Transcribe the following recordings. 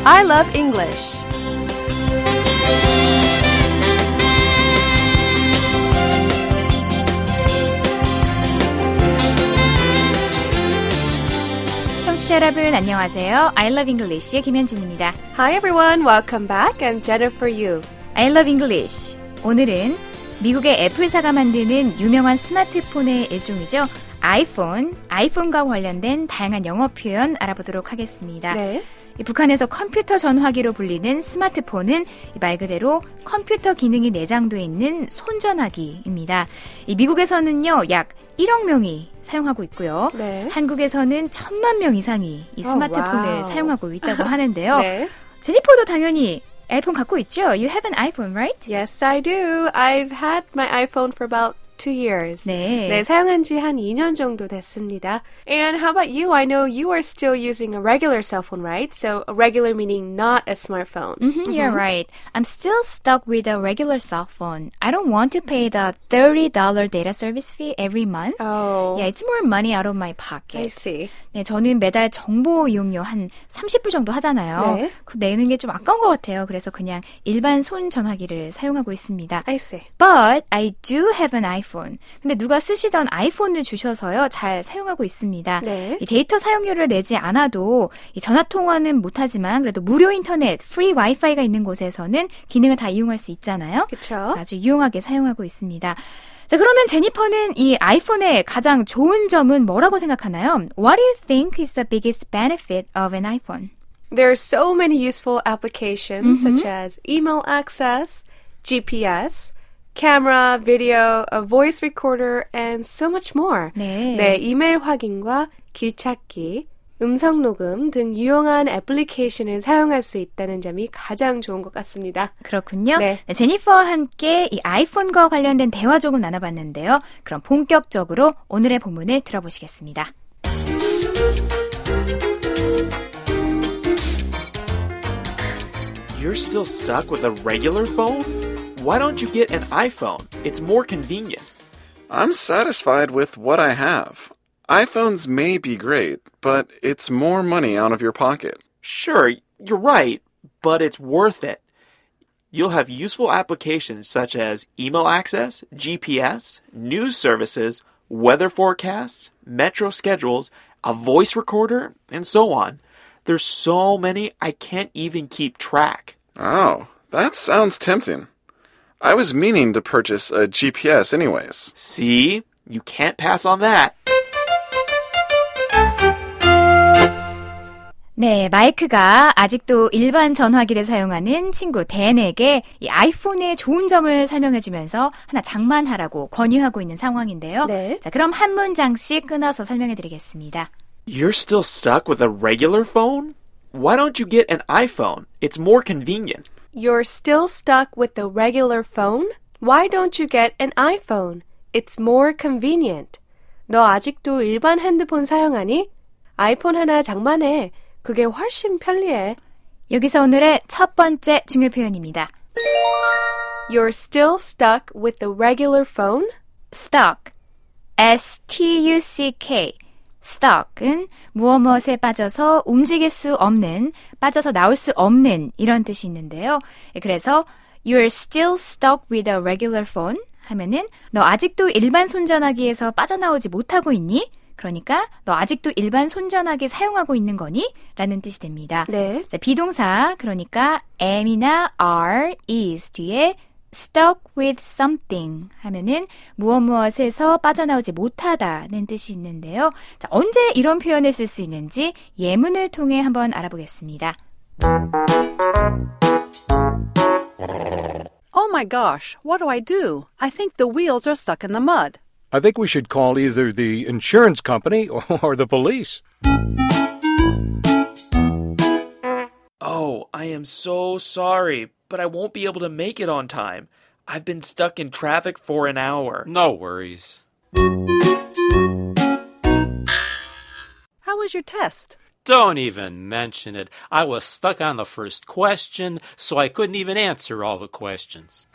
I love English. 청취자 여러분 안녕하세요. I love English의 김현진입니다. Hi everyone, welcome back. I'm Jennifer Yu. I love English. 오늘은 미국의 애플사가 만드는 유명한 스마트폰의 일종이죠. 아이폰과 관련된 다양한 영어 표현 알아보도록 하겠습니다. 네. 북한에서 컴퓨터 전화기로 불리는 스마트폰은 말 그대로 컴퓨터 기능이 내장되어 있는 손전화기입니다. 미국에서는요, 약 1억 명이 사용하고 있고요. 네. 한국에서는 1,000만 명 이상이 이 스마트폰을 사용하고 있다고 하는데요. 네. 제니퍼도 당연히 아이폰 갖고 있죠? You have an iPhone, right? Yes, I do. I've had my iPhone for about 2 years. 네. 사용한 지 한 2년 정도 됐습니다. And how about you? I know you are still using a regular cell phone, right? So a regular meaning not a smartphone. You're right. I'm still stuck with a regular cell phone. I don't want to pay the $30 data service fee every month. Oh. Yeah, it's more money out of my pocket. I see. 네, 저는 매달 정보 이용료 한 30불 정도 하잖아요. 네. 그 내는 게 좀 아까운 것 같아요. 그래서 그냥 일반 손 전화기를 사용하고 있습니다. I see. But I do have an iPhone. 근데 누가 쓰시던 아이폰을 주셔서요. 잘 사용하고 있습니다. 네. 이 데이터 사용료를 내지 않아도 이 전화 통화는 못하지만 그래도 무료 인터넷, 프리 와이파이가 있는 곳에서는 기능을 다 이용할 수 있잖아요. 그렇죠. 그래서 아주 유용하게 사용하고 있습니다. 자, 그러면 제니퍼는 이 아이폰의 가장 좋은 점은 뭐라고 생각하나요? What do you think is the biggest benefit of an iPhone? There are so many useful applications such as email access, GPS, camera, video, a voice recorder, and so much more. 네. 이메일 확인과 길 찾기, 음성 녹음 등 유용한 애플리케이션을 사용할 수 있다는 점이 가장 좋은 것 같습니다. 그렇군요. 네. 네, 제니퍼와 함께 이 아이폰과 관련된 대화 조금 나눠봤는데요. 그럼 본격적으로 오늘의 본문을 들어보시겠습니다. You're still stuck with a regular phone? Why don't you get an iPhone? It's more convenient. I'm satisfied with what I have. iPhones may be great, but it's more money out of your pocket. Sure, you're right, but it's worth it. You'll have useful applications such as email access, GPS, news services, weather forecasts, metro schedules, a voice recorder, and so on. There's so many I can't even keep track. Oh, that sounds tempting. I was meaning to purchase a GPS anyways. See? You can't pass on that. 네, 마이크가 아직도 일반 전화기를 사용하는 친구 댄에게 이 아이폰의 좋은 점을 설명해주면서 하나 장만하라고 권유하고 있는 상황인데요. 네. 자, 그럼 한 문장씩 끊어서 설명해드리겠습니다. You're still stuck with a regular phone? Why don't you get an iPhone? It's more convenient. You're still stuck with the regular phone? Why don't you get an iPhone? It's more convenient. 너 아직도 일반 핸드폰 사용하니? 아이폰 하나 장만해. 그게 훨씬 편리해. 여기서 오늘의 첫 번째 중요 표현입니다. You're still stuck with the regular phone? stuck, S-T-U-C-K, stuck은 무엇에 빠져서 움직일 수 없는, 빠져서 나올 수 없는 이런 뜻이 있는데요. 그래서 You're still stuck with a regular phone 하면은 너 아직도 일반 손전화기에서 빠져나오지 못하고 있니? 그러니까 너 아직도 일반 손전화기 사용하고 있는 거니? 라는 뜻이 됩니다. 네. 자, 비동사 그러니까 am이나 are, is 뒤에 stuck with something 하면은 무엇에서 빠져나오지 못하다는 뜻이 있는데요. 자, 언제 이런 표현을 쓸 수 있는지 예문을 통해 한번 알아보겠습니다. Oh my gosh, what do I do? I think the wheels are stuck in the mud. I think we should call either the insurance company or the police. Oh, I am so sorry, but I won't be able to make it on time. I've been stuck in traffic for an hour. No worries. How was your test? Don't even mention it. I was stuck on the first question, so I couldn't even answer all the questions.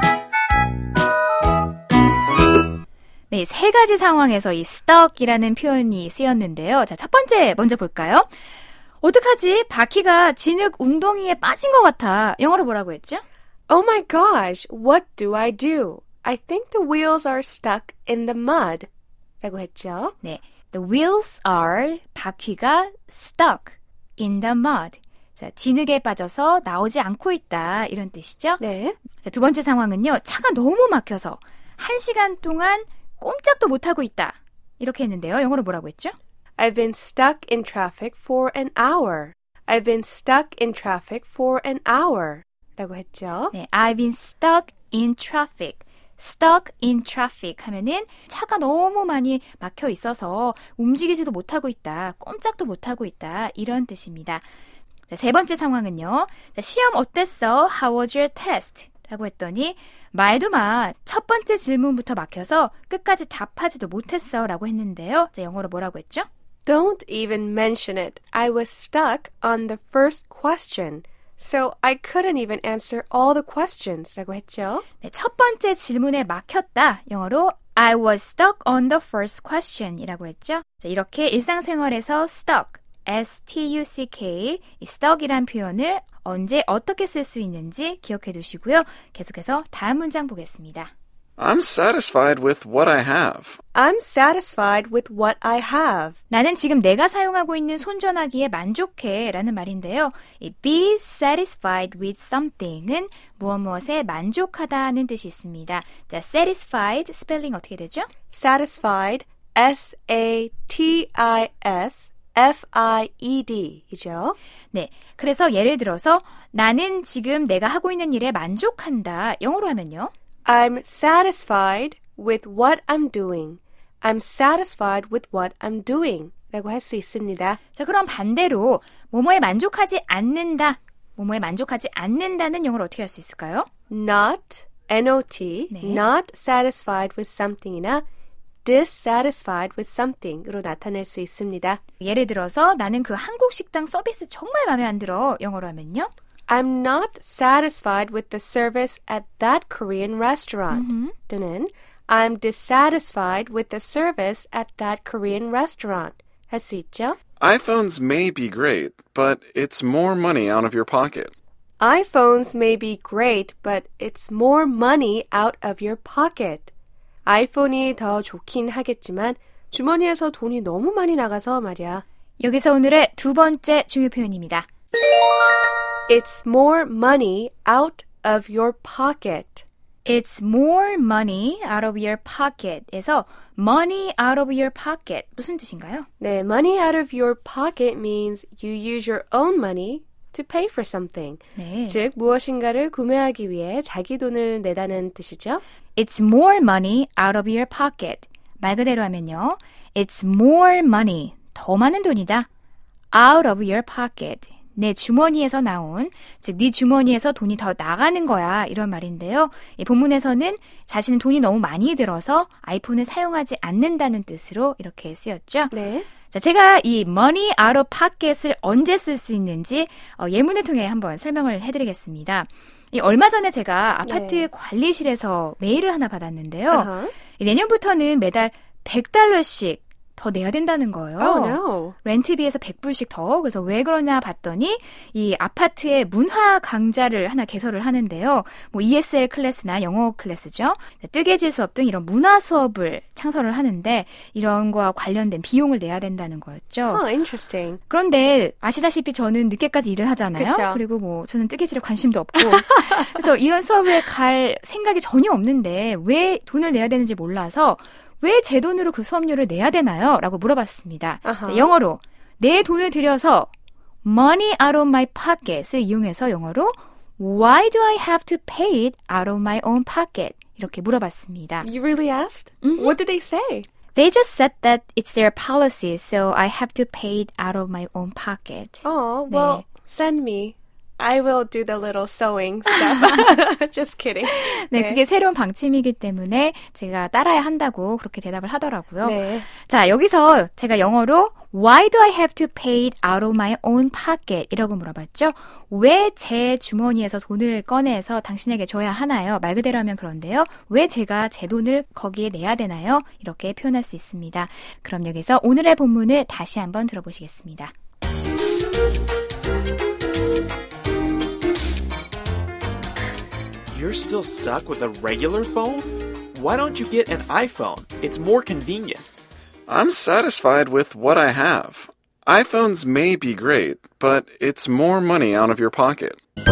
네, 세 가지 상황에서 이 stuck이라는 표현이 쓰였는데요. 자, 첫 번째 먼저 볼까요? 어떡하지? 바퀴가 진흙 웅덩이에 빠진 것 같아. 영어로 뭐라고 했죠? Oh my gosh, what do I do? I think the wheels are stuck in the mud. 라고 했죠. 네, the wheels are 바퀴가 stuck in the mud. 자, 진흙에 빠져서 나오지 않고 있다 이런 뜻이죠. 네. 자, 두 번째 상황은요. 차가 너무 막혀서 1시간 동안 꼼짝도 못하고 있다. 이렇게 했는데요. 영어로 뭐라고 했죠? I've been stuck in traffic for an hour. I've been stuck in traffic for an hour. 라고 했죠. 네, I've been stuck in traffic. stuck in traffic 하면은 차가 너무 많이 막혀 있어서 움직이지도 못하고 있다. 꼼짝도 못하고 있다. 이런 뜻입니다. 자, 세 번째 상황은요. 자, 시험 어땠어? How was your test? 라고 했더니 말도 마. 첫 번째 질문부터 막혀서 끝까지 답하지도 못했어. 라고 했는데요. 자, 영어로 뭐라고 했죠? Don't even mention it. I was stuck on the first question. So I couldn't even answer all the questions. 라고 했죠. 네, 첫 번째 질문에 막혔다. 영어로 I was stuck on the first question 이라고 했죠. 자, 이렇게 일상생활에서 stuck, S-T-U-C-K, 이 stuck이란 표현을 언제 어떻게 쓸 수 있는지 기억해 두시고요. 계속해서 다음 문장 보겠습니다. I'm satisfied with what I have. I'm satisfied with what I have. 나는 지금 내가 사용하고 있는 손전화기에 만족해 라는 말인데요. 이 be satisfied with something은 무엇에 만족하다는 뜻이 있습니다. 자, satisfied 스펠링 어떻게 되죠? Satisfied, S-A-T-I-S-F-I-E-D 이죠. 네, 그래서 예를 들어서 나는 지금 내가 하고 있는 일에 만족한다. 영어로 하면요. I'm satisfied with what I'm doing. I'm satisfied with what I'm doing. 라고 할 수 있습니다. 자, 그럼 반대로 뭐뭐에 만족하지 않는다. 뭐뭐에 만족하지 않는다는 영어로 어떻게 할 수 있을까요? Not, N-O-T, 네. not satisfied with something이나 dissatisfied with something으로 나타낼 수 있습니다. 예를 들어서 나는 그 한국 식당 서비스 정말 마음에 안 들어. 영어로 하면요. I'm not satisfied with the service at that Korean restaurant. 또는 I'm dissatisfied with the service at that Korean restaurant. 할 수 있죠? iPhones may be great, but it's more money out of your pocket. iPhones may be great, but it's more money out of your pocket. 아이폰이 더 좋긴 하겠지만 주머니에서 돈이 너무 많이 나가서 말이야. 여기서 오늘의 두 번째 중요 표현입니다. It's more money out of your pocket. It's more money out of your pocket에서 money out of your pocket 무슨 뜻인가요? 네, money out of your pocket means you use your own money to pay for something. 네. 즉, 무엇인가를 구매하기 위해 자기 돈을 내다는 뜻이죠. It's more money out of your pocket. 말 그대로 하면요. It's more money. 더 많은 돈이다. Out of your pocket. 내 주머니에서 나온, 즉 네 주머니에서 돈이 더 나가는 거야 이런 말인데요. 이 본문에서는 자신은 돈이 너무 많이 들어서 아이폰을 사용하지 않는다는 뜻으로 이렇게 쓰였죠. 네. 자, 제가 이 money out of pocket을 언제 쓸 수 있는지 예문을 통해 한번 설명을 해드리겠습니다. 이 얼마 전에 제가 아파트 네. 관리실에서 메일을 하나 받았는데요. Uh-huh. 이 내년부터는 매달 $100씩 더 내야 된다는 거예요. Oh, no. 렌트비에서 100불씩 더. 그래서 왜 그러냐 봤더니 이 아파트에 문화 강좌를 하나 개설을 하는데요. 뭐 ESL 클래스나 영어 클래스죠. 뜨개질 수업 등 이런 문화 수업을 창설을 하는데 이런 거와 관련된 비용을 내야 된다는 거였죠. Oh, interesting. 그런데 아시다시피 저는 늦게까지 일을 하잖아요. 그쵸. 그리고 뭐 저는 뜨개질에 관심도 없고 그래서 이런 수업에 갈 생각이 전혀 없는데 왜 돈을 내야 되는지 몰라서 왜 제 돈으로 그 수업료를 내야 되나요? 라고 물어봤습니다. 아하. 자, 영어로 내 돈을 들여서 money out of my pocket을 이용해서 영어로 Why do I have to pay it out of my own pocket? 이렇게 물어봤습니다. You really asked? What did they say? They just said that it's their policy, so I have to pay it out of my own pocket. Oh, well, 네. send me. I will do the little sewing stuff. Just kidding. 네, 그게 새로운 방침이기 때문에 제가 따라야 한다고 그렇게 대답을 하더라고요. 네. 자, 여기서 제가 영어로 Why do I have to pay it out of my own pocket? 이라고 물어봤죠. 왜 제 주머니에서 돈을 꺼내서 당신에게 줘야 하나요? 말 그대로 하면 그런데요. 왜 제가 제 돈을 거기에 내야 되나요? 이렇게 표현할 수 있습니다. 그럼 여기서 오늘의 본문을 다시 한번 들어보시겠습니다. still stuck with a regular phone? Why don't you get an iPhone? It's more convenient. I'm satisfied with what I have. iPhones may be great, but it's more money out of your pocket.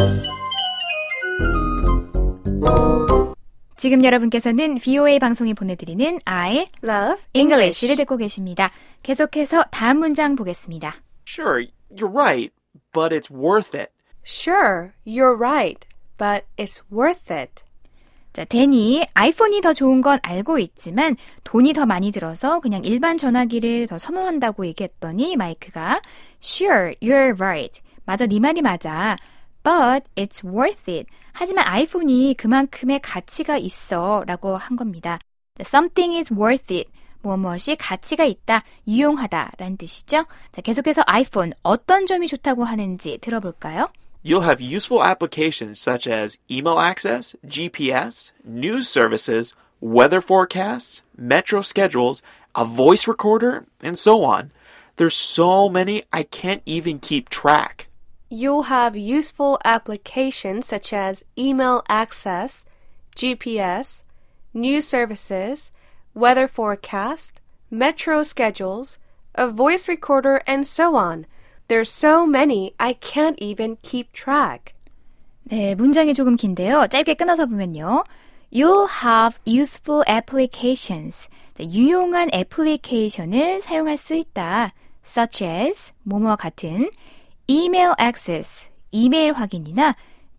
지금 여러분께서는 VOA 방송이 보내드리는 I Love English를 듣고 계십니다. 계속해서 다음 문장 보겠습니다. Sure, you're right, but it's worth it. Sure, you're right, but it's worth it. 자, 데니 아이폰이 더 좋은 건 알고 있지만 돈이 더 많이 들어서 그냥 일반 전화기를 더 선호한다고 얘기했더니 마이크가 Sure, you're right. 맞아, 네 말이 맞아. But it's worth it. 하지만 아이폰이 그만큼의 가치가 있어 라고 한 겁니다. Something is worth it. 무엇이 가치가 있다, 유용하다 라는 뜻이죠. 자, 계속해서 아이폰 어떤 점이 좋다고 하는지 들어볼까요? You'll have useful applications such as email access, GPS, news services, weather forecasts, metro schedules, a voice recorder, and so on. There's so many I can't even keep track. You'll have useful applications such as email access, GPS, news services, weather forecast, metro schedules, a voice recorder, and so on. There's so many I can't even keep track. 네, 문장이 조금 긴데요. 짧게 끊어서 보면요. You'll have useful applications. 유용한 애플리케이션을 사용할 수 있다. Such as, 뭐뭐와 같은 email access, 이메일 확인이나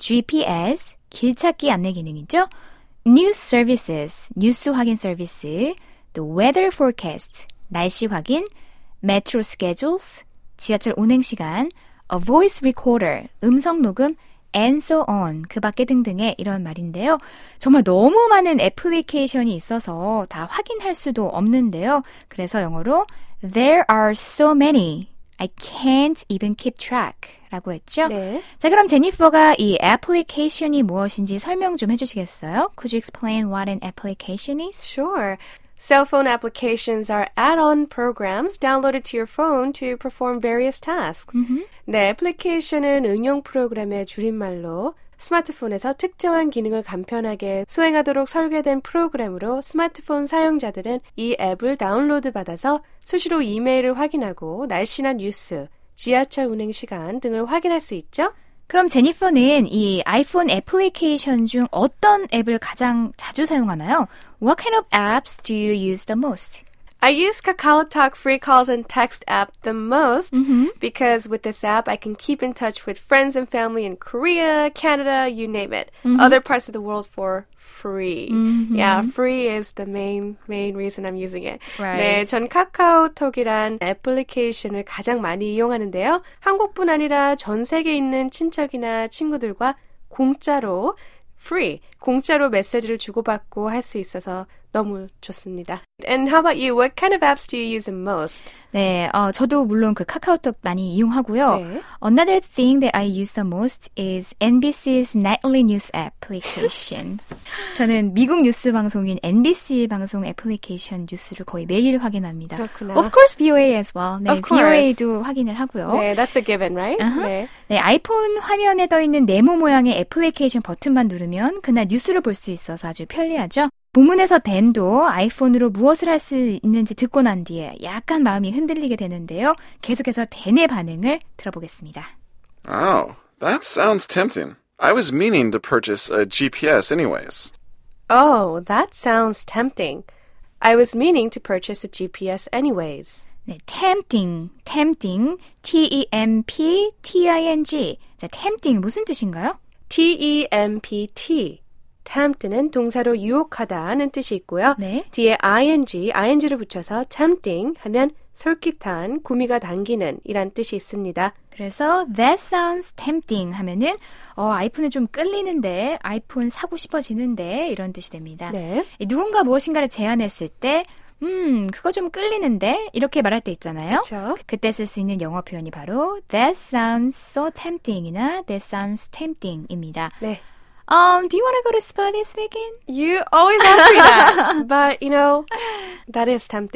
GPS, 길찾기 안내 기능이죠. News services, 뉴스 확인 서비스, the weather forecast, 날씨 확인, metro schedules, 지하철 운행시간, a voice recorder, 음성 녹음, and so on, 그 밖에 등등의 이런 말인데요. 정말 너무 많은 애플리케이션이 있어서 다 확인할 수도 없는데요. 그래서 영어로 There are so many, I can't even keep track 라고 했죠. 네. 자, 그럼 제니퍼가 이 애플리케이션이 무엇인지 설명 좀 해주시겠어요? Could you explain what an application is? Sure. Cell phone applications are add-on programs downloaded to your phone to perform various tasks. 네, 애플리케이션은 응용 프로그램의 줄임말로 스마트폰에서 특정한 기능을 간편하게 수행하도록 설계된 프로그램으로 스마트폰 사용자들은 이 앱을 다운로드 받아서 수시로 이메일을 확인하고 날씨나 뉴스, 지하철 운행 시간 등을 확인할 수 있죠. 그럼 제니퍼는 이 아이폰 애플리케이션 중 어떤 앱을 가장 자주 사용하나요? What kind of apps do you use the most? I use KakaoTalk free calls and text app the most because with this app I can keep in touch with friends and family in Korea, Canada, you name it. Other parts of the world for free. Yeah, free is the main reason I'm using it. Right. 네, 전 카카오톡이란 애플리케이션을 가장 많이 이용하는데요. 한국뿐 아니라 전 세계에 있는 친척이나 친구들과 공짜로 free, 공짜로 메시지를 주고받고 할 수 있어서 너무 좋습니다. And how about you? What kind of apps do you use the most? 네, 저도 물론 그 카카오톡 많이 이용하고요. 네. Another thing that I use the most is NBC's nightly news application. 저는 미국 뉴스 방송인 NBC 방송 애플리케이션 뉴스를 거의 매일 확인합니다. 그렇구나. Of course, VOA as well. 네, Of course. VOA도 확인을 하고요. 네, that's a given, right? 네. 네, 아이폰 화면에 떠 있는 네모 모양의 애플리케이션 버튼만 누르면 그날 뉴스를 볼 수 있어서 아주 편리하죠. 본문에서 댄도 아이폰으로 무엇을 할 수 있는지 듣고 난 뒤에 약간 마음이 흔들리게 되는데요. 계속해서 댄의 반응을 들어보겠습니다. Oh, that sounds tempting. I was meaning to purchase a GPS anyways. Oh, that sounds tempting. I was meaning to purchase a GPS anyways. 네, tempting, T-E-M-P-T-I-N-G. 자, tempting 무슨 뜻인가요? T-E-M-P-T. tempt는 동사로 유혹하다는 뜻이 있고요. 네. 뒤에 ing를 붙여서 tempting 하면 솔깃한, 구미가 당기는 이란 뜻이 있습니다. 그래서 that sounds tempting 하면은 아이폰에 좀 끌리는데, 아이폰 사고 싶어지는데 이런 뜻이 됩니다. 네. 누군가 무엇인가를 제안했을 때 그거 좀 끌리는데 이렇게 말할 때 있잖아요. 그렇죠. 그때 쓸 수 있는 영어 표현이 바로 that sounds so tempting이나 that sounds tempting입니다. 네. Do you want to go to Spanish speaking? You always ask me that, but you know, that is tempting.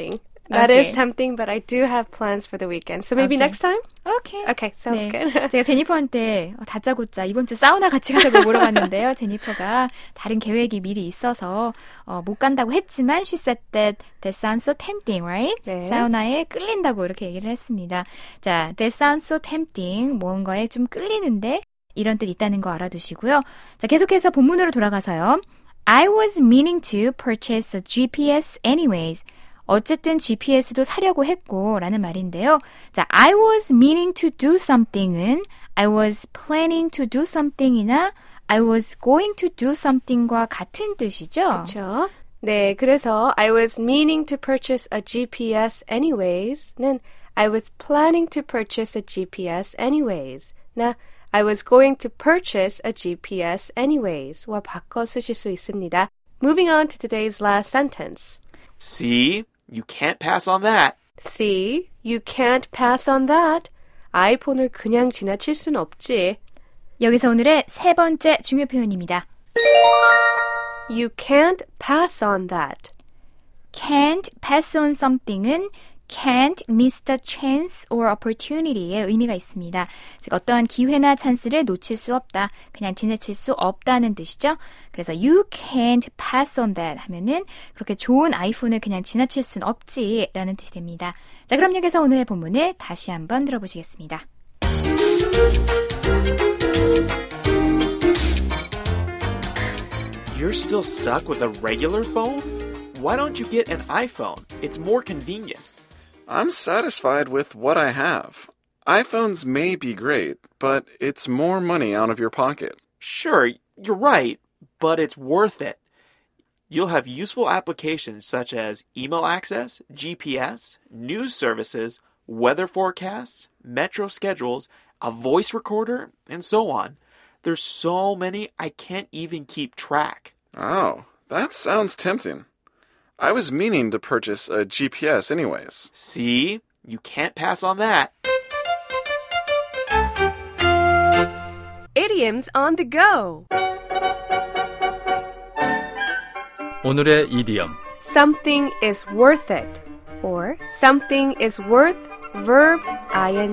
That is Okay. tempting, but I do have plans for the weekend. So maybe Okay. next time? Okay. Okay, sounds 네. good. 제가 제니퍼한테 다짜고짜 이번 주 사우나 같이 가자고 물어봤는데요. 제니퍼가 다른 계획이 미리 있어서 못 간다고 했지만 she said that sounds so tempting, right? 네. 사우나에 끌린다고 이렇게 얘기를 했습니다. 자, that sounds so tempting. 뭔가에 좀 끌리는데 이런 뜻 있다는 거 알아두시고요. 자, 계속해서 본문으로 돌아가서요. I was meaning to purchase a GPS anyways. 어쨌든 GPS도 사려고 했고 라는 말인데요. 자, I was meaning to do something은 I was planning to do something이나 I was going to do something과 같은 뜻이죠. 그렇죠. 네, 그래서 I was meaning to purchase a GPS anyways는 I was planning to purchase a GPS anyways. 나 I was going to purchase a GPS anyways와 바꿔 쓰실 수 있습니다. Moving on to today's last sentence. See, you can't pass on that. See, you can't pass on that. 아이폰을 그냥 지나칠 순 없지. 여기서 오늘의 세 번째 중요 표현입니다. You can't pass on that. Can't pass on something은 can't miss the chance or opportunity의 의미가 있습니다. 즉 어떠한 기회나 찬스를 놓칠 수 없다. 그냥 지나칠 수 없다는 뜻이죠. 그래서 you can't pass on that 하면은 그렇게 좋은 아이폰을 그냥 지나칠 순 없지 라는 뜻이 됩니다. 자, 그럼 여기서 오늘의 본문을 다시 한번 들어보시겠습니다. You're still stuck with a regular phone? Why don't you get an iPhone? It's more convenient. I'm satisfied with what I have. iPhones may be great, but it's more money out of your pocket. Sure, you're right, but it's worth it. You'll have useful applications such as email access, GPS, news services, weather forecasts, metro schedules, a voice recorder, and so on. There's so many I can't even keep track. Oh, that sounds tempting. I was meaning to purchase a GPS anyways. See, you can't pass on that. Idioms on the go. 오늘의 이디엄. Something is worth it. Or something is worth verb ing.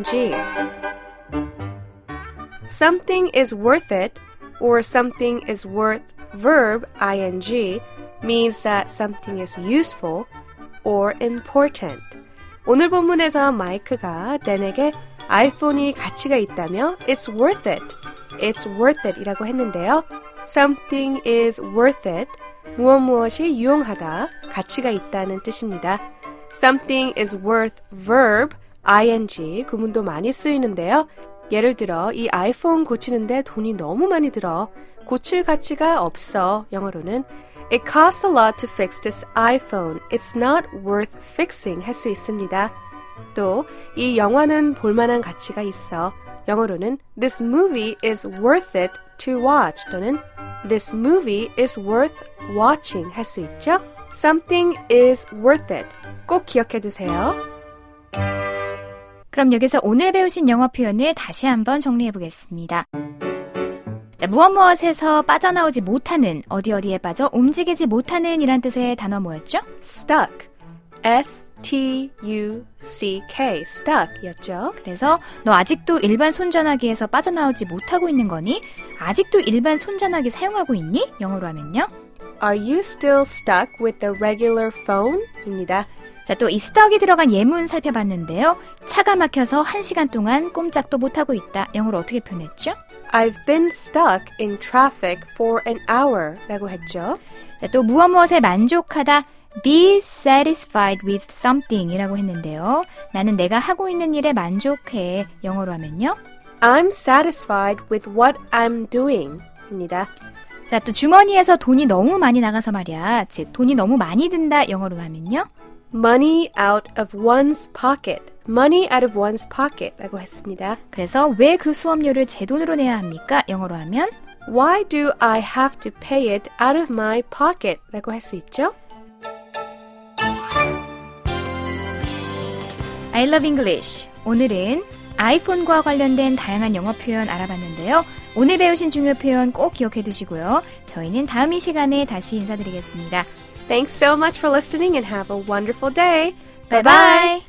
Something is worth it or something is worth verb ing means that something is useful or important. 오늘 본문에서 마이크가 댄에게 아이폰이 가치가 있다며 it's worth it, it's worth it 이라고 했는데요. Something is worth it, 무엇이 유용하다, 가치가 있다는 뜻입니다. Something is worth verb ing 구문도 많이 쓰이는데요. 예를 들어 이 아이폰 고치는데 돈이 너무 많이 들어. 고칠 가치가 없어. 영어로는 It costs a lot to fix this iPhone. It's not worth fixing 할 수 있습니다. 또 이 영화는 볼만한 가치가 있어. 영어로는 This movie is worth it to watch 또는 This movie is worth watching 할 수 있죠. Something is worth it. 꼭 기억해 두세요. 그럼 여기서 오늘 배우신 영어 표현을 다시 한번 정리해 보겠습니다. 자, 무엇에서 빠져나오지 못하는, 어디에 빠져 움직이지 못하는 이란 뜻의 단어 뭐였죠? Stuck. S-T-U-C-K. Stuck 였죠. 그래서 너 아직도 일반 손전화기에서 빠져나오지 못하고 있는 거니? 아직도 일반 손전화기 사용하고 있니? 영어로 하면요. Are you still stuck with the regular phone? 입니다. 자, 또 이 stuck이 들어간 예문 살펴봤는데요. 차가 막혀서 1시간 동안 꼼짝도 못하고 있다. 영어로 어떻게 표현했죠? I've been stuck in traffic for an hour 라고 했죠. 자, 또 무엇에 만족하다. Be satisfied with something 이라고 했는데요. 나는 내가 하고 있는 일에 만족해. 영어로 하면요. I'm satisfied with what I'm doing 입니다. 자, 또 주머니에서 돈이 너무 많이 나가서 말이야. 즉, 돈이 너무 많이 든다. 영어로 하면요. Money out of one's pocket. Money out of one's pocket 라고 했습니다. 그래서 왜 그 수업료를 제 돈으로 내야 합니까? 영어로 하면 Why do I have to pay it out of my pocket? 라고 할 수 있죠. I love English. 오늘은 아이폰과 관련된 다양한 영어 표현 알아봤는데요. 오늘 배우신 중요 표현 꼭 기억해 두시고요. 저희는 다음 이 시간에 다시 인사드리겠습니다. Thanks so much for listening and have a wonderful day. Bye bye.